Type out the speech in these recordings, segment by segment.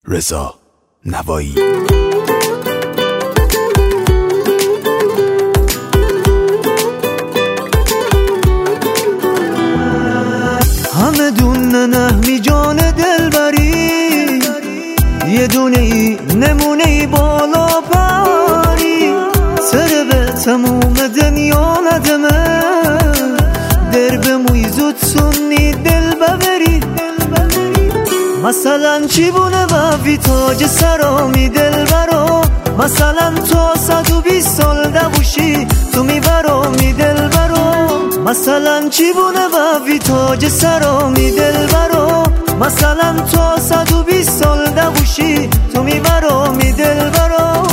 رضا نوایی. همه دونه نهمی جان دلبری، یه دونه ای نمونه ای بالا پری، سر به تموم دنیا ندمه، در به موی زود سنی دل ببری. مثلا چی بونه بافی تاج سرامی دل برا، مثلا تو 120 سال دوشی تو میبرامی دل برا. مثلا چی بونه بافی تاج سرامی دل برا، مثلا تو 120 سال دوشی تو میبرامی دل برا.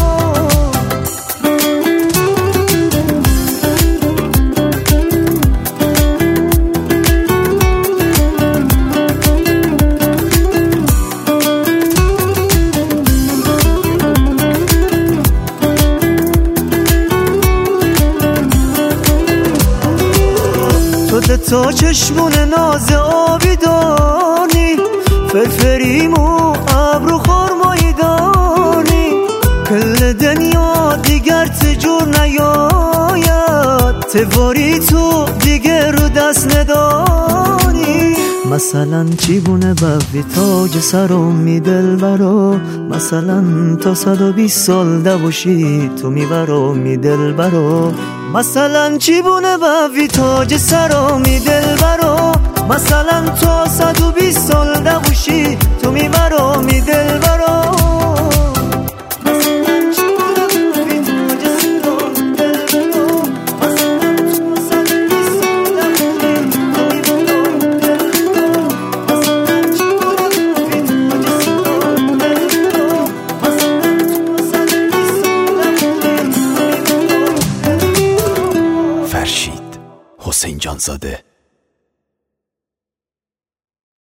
تو تا چشمون ناز آبی دانی، فرفریم و ابرو خورمایی دانی، کل دنیا دیگر تجور نیاید، تواری تو دیگر رو دست ندانی. مثلا چی بونه بافی تاج سرامی دل برا، مثلا تا 120 سال دوشی تو میبرامی دل برا. مثلا چی بونه بافی تاج سرامی دل برا، مثلا تو 120 سال دوشی تو میبرامی دل برا. فرشید حسین جانزاده.